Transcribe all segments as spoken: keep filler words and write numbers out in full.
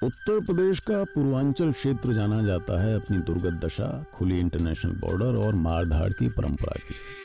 उत्तर प्रदेश का पूर्वांचल क्षेत्र जाना जाता है अपनी दुर्गत दशा, खुली इंटरनेशनल बॉर्डर और मारधाड़ की परंपरा के लिए।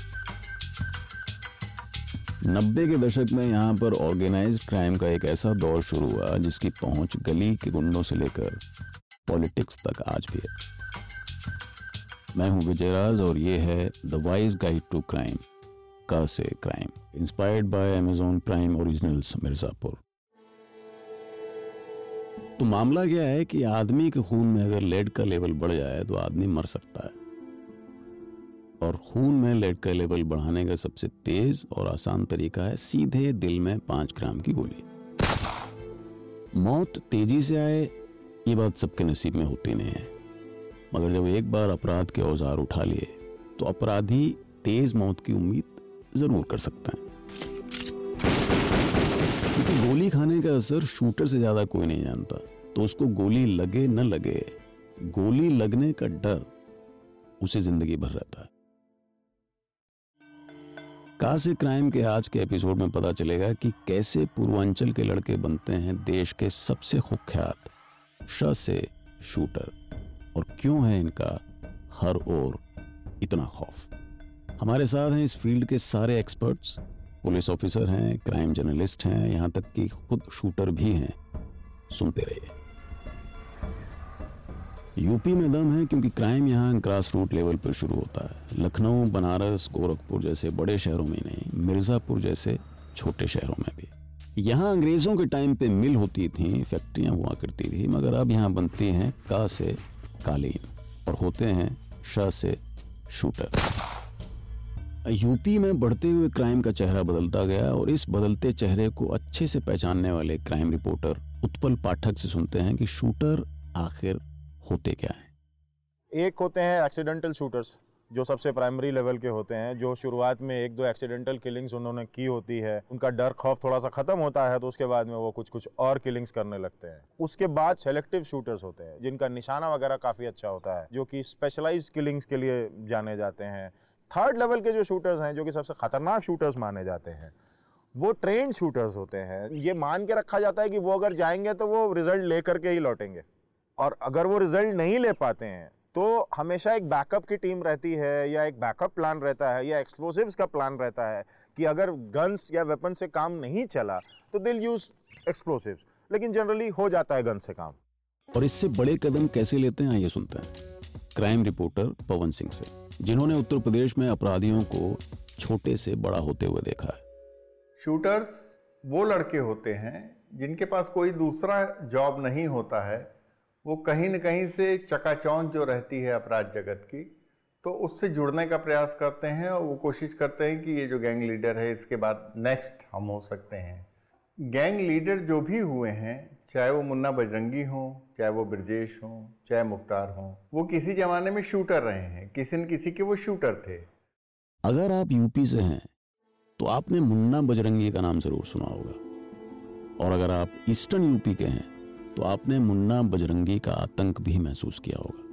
नब्बे के दशक में यहाँ पर ऑर्गेनाइज्ड क्राइम का एक ऐसा दौर शुरू हुआ जिसकी पहुंच गली के गुंडों से लेकर पॉलिटिक्स तक आज भी है। मैं हूं विजयराज और ये है the wise guide to crime, का से crime, inspired by Amazon Prime Originals Mirzapur. तो मामला क्या है कि आदमी के खून में अगर लेड का लेवल बढ़ जाए तो आदमी मर सकता है, और खून में लेड का लेवल बढ़ाने का सबसे तेज और आसान तरीका है सीधे दिल में पांच ग्राम की गोली। मौत तेजी से आए ये बात सबके नसीब में होती नहीं है, मगर जब एक बार अपराध के औजार उठा लिए तो अपराधी तेज मौत की उम्मीद जरूर कर सकते हैं, क्योंकि गोली खाने का असर शूटर से ज्यादा कोई नहीं जानता। तो उसको गोली लगे न लगे, गोली लगने का डर उसे जिंदगी भर रहता है। का से क्राइम के आज के एपिसोड में पता चलेगा कि कैसे पूर्वांचल के लड़के बनते हैं देश के सबसे कुख्यात श से शूटर, और क्यों है इनका हर ओर इतना खौफ। हमारे साथ हैं इस फील्ड के सारे एक्सपर्ट्स, पुलिस ऑफिसर हैं, क्राइम जर्नलिस्ट हैं, यहां तक कि खुद शूटर भी हैं। सुनते रहिए। यूपी में दम है क्योंकि क्राइम यहां ग्रास रूट लेवल पर शुरू होता है। लखनऊ, बनारस, गोरखपुर जैसे बड़े शहरों में नहीं, मिर्जापुर जैसे छोटे शहरों में भी। यहाँ अंग्रेजों के टाइम पे मिल होती थी, फैक्ट्रियां हुआ करती थी, मगर अब यहाँ बनती हैं का से कालीन और होते हैं श से शूटर। यूपी में बढ़ते हुए क्राइम का चेहरा बदलता गया, और इस बदलते चेहरे को अच्छे से पहचानने वाले क्राइम रिपोर्टर उत्पल पाठक से सुनते हैं कि शूटर आखिर होते क्या हैं। एक होते हैं एक्सीडेंटल शूटर्स, जो सबसे प्राइमरी लेवल के होते हैं, जो शुरुआत में एक दो एक्सीडेंटल किलिंग्स उन्होंने की होती है, उनका डर खौफ थोड़ा सा खत्म होता है, तो उसके बाद में वो कुछ कुछ और किलिंग्स करने लगते हैं। उसके बाद सेलेक्टिव शूटर्स होते हैं, जिनका निशाना वगैरह काफ़ी अच्छा होता है, जो कि स्पेशलाइज किलिंग्स के लिए जाने जाते हैं। थर्ड लेवल के जो शूटर्स हैं, जो कि सबसे खतरनाक शूटर्स माने जाते हैं, वो ट्रेंड शूटर्स होते हैं। ये मान के रखा जाता है कि वो अगर जाएंगे तो वो रिजल्ट ले करके ही लौटेंगे, और अगर वो रिजल्ट नहीं ले पाते हैं तो हमेशा एक बैकअप की टीम रहती है, या एक बैकअप प्लान रहता है, या एक्सप्लोसिव्स का प्लान रहता है कि अगर गन्स या वेपन से काम नहीं चला तो दिल यूज एक्सप्लोसिव्स, लेकिन जनरली हो जाता है गन से काम। और इससे बड़े कदम कैसे लेते हैं, आइए सुनते हैं क्राइम रिपोर्टर पवन सिंह से, जिन्होंने उत्तर प्रदेश में अपराधियों को छोटे से बड़ा होते हुए देखा है। शूटर्स वो लड़के होते हैं जिनके पास कोई दूसरा जॉब नहीं होता है। वो कहीं न कहीं से चकाचौंध जो रहती है अपराध जगत की, तो उससे जुड़ने का प्रयास करते हैं, और वो कोशिश करते हैं कि ये जो गैंग लीडर है इसके बाद नेक्स्ट हम हो सकते हैं। गैंग लीडर जो भी हुए हैं, चाहे वो मुन्ना बजरंगी हो, चाहे वो ब्रजेश हो, चाहे मुख्तार हो, वो किसी जमाने में शूटर रहे हैं, किसी न किसी के वो शूटर थे। अगर आप यूपी से हैं तो आपने मुन्ना बजरंगी का नाम जरूर सुना होगा, और अगर आप ईस्टर्न यूपी के हैं तो आपने मुन्ना बजरंगी का आतंक भी महसूस किया होगा।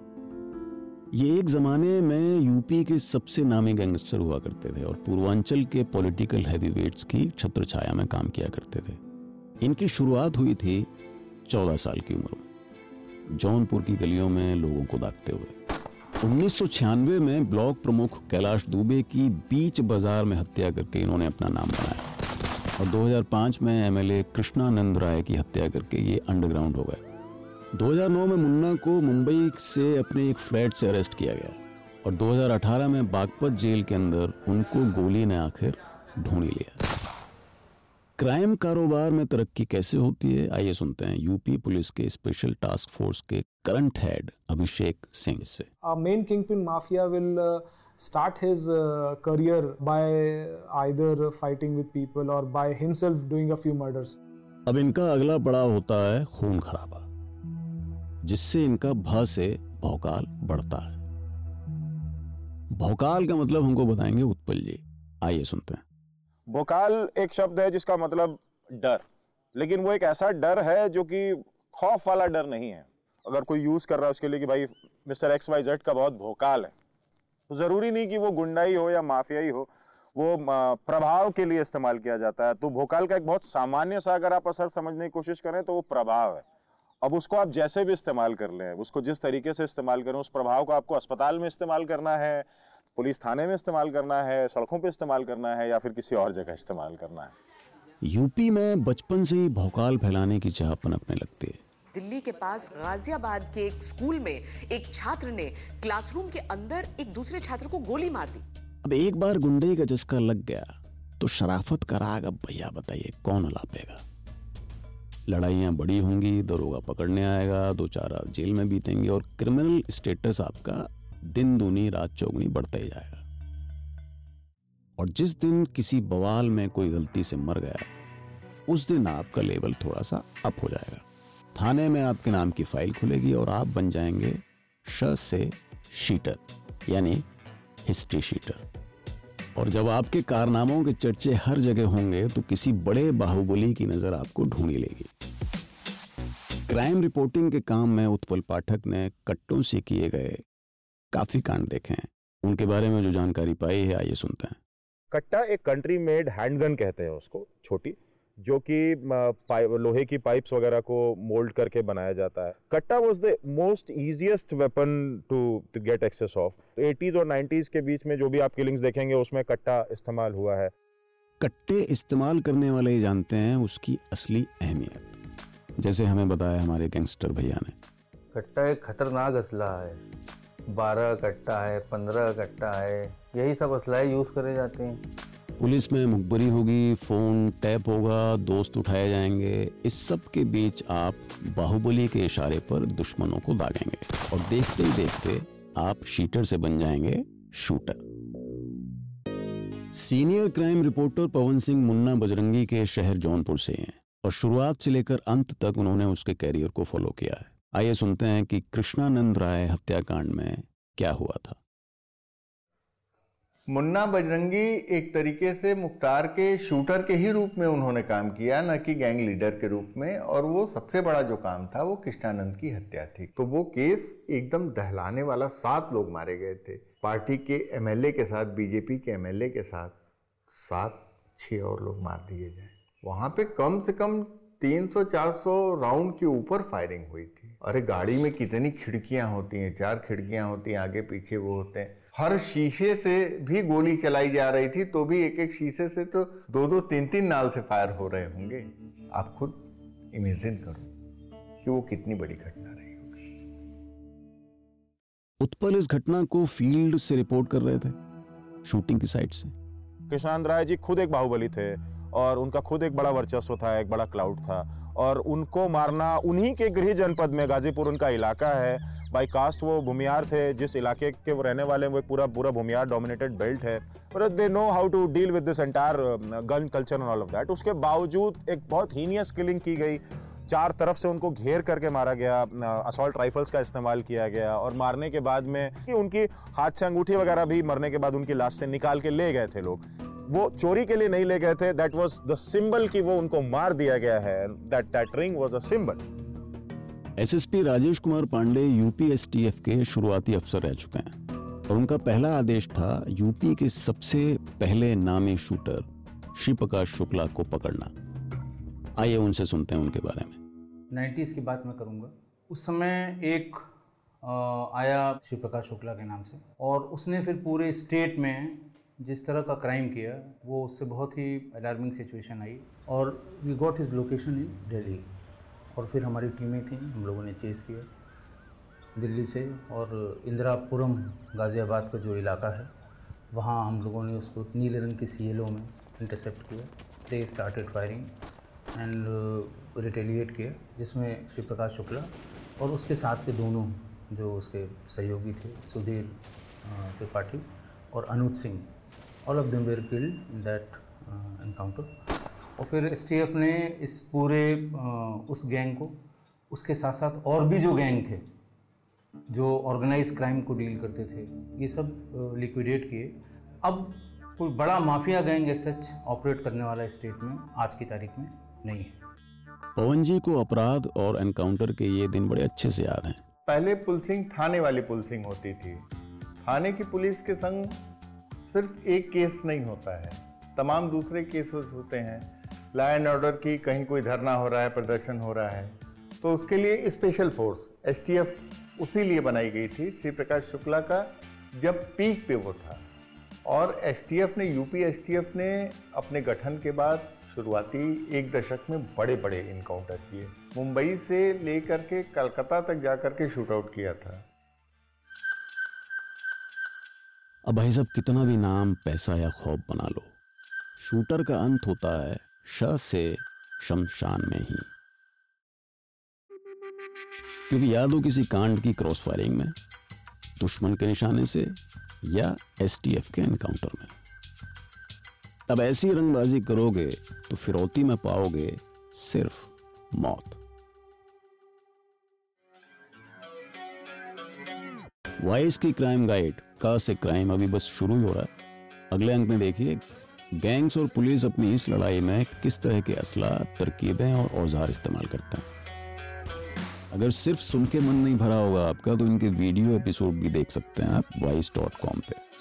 ये एक जमाने में यूपी के सबसे नामी गैंगस्टर हुआ करते थे और पूर्वांचल के पॉलिटिकल हैवीवेट्स की छत्र छाया में काम किया करते थे। इनकी शुरुआत हुई थी चौदह साल की उम्र में, जौनपुर की गलियों में लोगों को दागते हुए। उन्नीस सौ छियानवे में ब्लॉक प्रमुख कैलाश दुबे की बीच बाजार में हत्या करके इन्होंने अपना नाम बनाया, और दो हज़ार पाँच में एमएलए कृष्णानंद राय की हत्या करके ये अंडरग्राउंड हो गए। दो हज़ार नौ में मुन्ना को मुंबई से अपने एक फ्लैट से अरेस्ट किया गया, और दो हज़ार अठारह में बागपत जेल के अंदर उनको गोली ने आखिर ढूंढ लिया। क्राइम कारोबार में तरक्की कैसे होती है, आइए सुनते हैं यूपी पुलिस के स्पेशल टास्क फोर्स के करंट हेड अभिषेक सिंह से। Main kingpin mafia will start his uh, career by either fighting with people or by himself doing a few murders. अब इनका अगला पड़ाव होता है खून खराबा, जिससे इनका भय से भौकाल बढ़ता है। भौकाल का मतलब हमको बताएंगे उत्पल जी, आइए सुनते हैं। भौकाल एक शब्द है जिसका मतलब डर, लेकिन वो एक ऐसा डर है जो कि खौफ वाला डर नहीं है। अगर कोई यूज कर रहा है उसके लिए कि भाई मिस्टर एक्स वाई जेड का बहुत भौकाल है, तो जरूरी नहीं कि वो गुंडाई हो या माफियाई हो, वो प्रभाव के लिए इस्तेमाल किया जाता है। तो भोकाल का एक बहुत सामान्य सा अगर आप असर समझने की कोशिश करें तो वो प्रभाव है। अब उसको आप जैसे भी इस्तेमाल कर लें, उसको जिस तरीके से इस्तेमाल करें, उस प्रभाव को आपको अस्पताल में इस्तेमाल करना है, पुलिस थाने में इस्तेमाल करना है, सड़कों पे इस्तेमाल करना है, या फिर किसी और जगह इस्तेमाल करना है। यूपी में बचपन से ही भौकाल फैलाने की चाह पनपने लगती है। दिल्ली के पास गाजियाबाद के एक स्कूल में एक छात्र ने क्लासरूम के अंदर एक दूसरे छात्र को गोली मार दी। अब एक बार गुंडे का चस्का लग गया तो शराफत का राग अब भैया बताइए कौन अलापेगा। लड़ाइयाँ बड़ी होंगी, दरोगा पकड़ने आएगा, दो चार रात जेल में बीतेंगे और क्रिमिनल स्टेटस आपका दिन दूनी रात चौगुनी बढ़ता ही जाएगा। और जिस दिन किसी बवाल में कोई गलती से मर गया, उस दिन आपका लेवल थोड़ा सा अप हो जाएगा। थाने में आपके नाम की फाइल खुलेगी और आप बन जाएंगे श से शीटर, यानी हिस्ट्री शीटर। और जब आपके कारनामों के चर्चे हर जगह होंगे तो किसी बड़े बाहुबली की नजर आपको ढूंढी लेगी। क्राइम रिपोर्टिंग के काम में उत्पल पाठक ने कट्टों से किए गए काफी कांड देखे हैं। उनके बारे में जो जानकारी पाई है, आइए सुनते हैं। कट्टा एक कंट्री मेड हैंडगन कहते हैं उसको, छोटी, जो कि लोहे की पाइप्स वगैरह को मोल्ड करके बनाया जाता है। Katta was the most easiest weapon to to get access of. Eighties और नाइंटीज़ के बीच में जो भी आप किलिंग्स देखेंगे उसमें कट्टा इस्तेमाल हुआ है। कट्टे इस्तेमाल करने वाले ही जानते हैं उसकी असली अहमियत, जैसे हमें बताया हमारे गैंगस्टर भैया ने। कट्टा एक खतरनाक असला है। बारह कट्टा है, पंद्रह कट्टा है, यही सब असलाएं यूज करे जाते हैं। पुलिस में मुखबरी होगी, फोन टैप होगा, दोस्त उठाए जाएंगे। इस सब के बीच आप बाहुबली के इशारे पर दुश्मनों को दागेंगे और देखते ही देखते आप शीटर से बन जाएंगे shooter. Senior crime reporter Pawan Singh Munna Bajrangi के शहर जौनपुर से हैं और शुरुआत से लेकर अंत तक उन्होंने उसके कैरियर को फॉलो किया है। आइए सुनते हैं कि कृष्णानंद राय हत्याकांड में क्या हुआ था। मुन्ना बजरंगी एक तरीके से मुख्तार के शूटर के ही रूप में उन्होंने काम किया, न कि गैंग लीडर के रूप में। और वो सबसे बड़ा जो काम था वो कृष्णानंद की हत्या थी। तो वो केस एकदम दहलाने वाला, सात लोग मारे गए थे पार्टी के एमएलए के साथ, बीजेपी के एमएलए के साथ सात छः और लोग मार दिए जाए। वहाँ पे कम से कम तीन सौ चार सौ राउंड के ऊपर फायरिंग हुई थी। अरे गाड़ी में कितनी खिड़कियाँ होती हैं, चार खिड़कियाँ होती हैं, आगे पीछे वो होते हैं। हर शीशे से भी गोली चलाई जा रही थी, तो भी एक एक शीशे से तो दो दो तीन तीन नाल से फायर हो रहे होंगे। आप खुद इमेजिन करो कि वो कितनी बड़ी घटना रही होगी। उत्पल इस घटना को फील्ड से रिपोर्ट कर रहे थे, शूटिंग की साइड से। कृष्णानंद राय जी खुद एक बाहुबली थे और उनका खुद एक बड़ा वर्चस्व था, एक बड़ा क्लाउड था। और उनको मारना, उन्हीं के गृह जनपद में, गाजीपुर उनका इलाका है, बाई कास्ट वो भूमियार थे, जिस इलाके के वो रहने वाले हैं वो पूरा पूरा भूमियार डोमिनेटेड बेल्ट है। But they know how to deal with this entire gun culture and all of that. उसके बावजूद एक बहुत हीनियस किलिंग की गई। चार तरफ से उनको घेर करके मारा गया, असॉल्ट राइफल्स का इस्तेमाल किया गया और मारने के बाद में उनकी हाथ से अंगूठी वगैरह भी मरने के बाद उनकी लाश से निकाल के ले गए थे लोग। वो चोरी के लिए नहीं ले गए थे, दैट वाज द सिंबल कि वो उनको मार दिया गया है। That that ring was a symbol. SSP Rajesh Kumar Pandey UP STF के शुरुआती अफसर रह चुके हैं और उनका पहला आदेश था यूपी के सबसे पहले नामी शूटर श्री प्रकाश शुक्ला को पकड़ना। आइए उनसे सुनते हैं उनके बारे में। नाइन्टीज़ की बात मैं करूँगा। उस समय एक आ, आया श्री प्रकाश शुक्ला के नाम से, और उसने फिर पूरे स्टेट में जिस तरह का क्राइम किया, वो उससे बहुत ही अलार्मिंग सिचुएशन आई। और we got his location in Delhi, और फिर हमारी टीमें थी, हम लोगों ने चेज़ किया दिल्ली से। और इंदिरापुरम गाज़ियाबाद का जो इलाका है, वहाँ हम लोगों ने उसको नीले रंग के सी एल ओ में इंटरसेप्ट किया। They started firing and retaliate किया, जिसमें श्री प्रकाश शुक्ला और उसके साथ के दोनों जो उसके सहयोगी थे, सुधीर त्रिपाठी और Anuj Singh, all of them were killed in that encounter. और फिर एसटीएफ ने इस पूरे uh, उस गैंग को, उसके साथ साथ और भी जो गैंग थे जो ऑर्गेनाइज क्राइम को डील करते थे, ये सब लिक्विडेट uh, किए। अब कोई बड़ा mafia gang as such operate करने वाला स्टेट में आज की तारीख में नहीं है। पवन जी को अपराध और एनकाउंटर के ये दिन बड़े अच्छे से याद हैं। पहले पुलिसिंग थाने वाली पुलिसिंग होती थी। थाने की पुलिस के संग सिर्फ एक केस नहीं होता है, तमाम दूसरे केसेस होते हैं। लॉ एंड ऑर्डर की, कहीं कोई धरना हो रहा है, प्रदर्शन हो रहा है, तो उसके लिए special force S T F उसी लिए बनाई गई थी, श्री प्रकाश शुक्ला का जब पीक पे वो था। और एस टी एफ ने यूपी एस टी एफ ने अपने गठन के बाद शुरुआती एक दशक में बड़े बड़े इनकाउंटर किए। मुंबई से लेकर के कलकत्ता तक जाकर के शूट आउट किया था। अब भाई साहब कितना भी नाम, पैसा या खौफ बना लो, शूटर का अंत होता है श से शमशान में ही। क्योंकि या तो किसी कांड की क्रॉस फायरिंग में, दुश्मन के निशाने से, या एस टी एफ के एनकाउंटर में। तब ऐसी रंगबाजी करोगे तो फिरौती में पाओगे सिर्फ मौत। वाइस की क्राइम गाइड का से क्राइम अभी बस शुरू ही हो रहा है। अगले अंक में देखिए गैंग्स और पुलिस अपनी इस लड़ाई में किस तरह के असला, तरकीबें और औजार इस्तेमाल करते हैं। अगर सिर्फ सुन के मन नहीं भरा होगा आपका तो इनके वीडियो एपिसोड भी देख सकते हैं आप वाइस डॉट कॉम पे।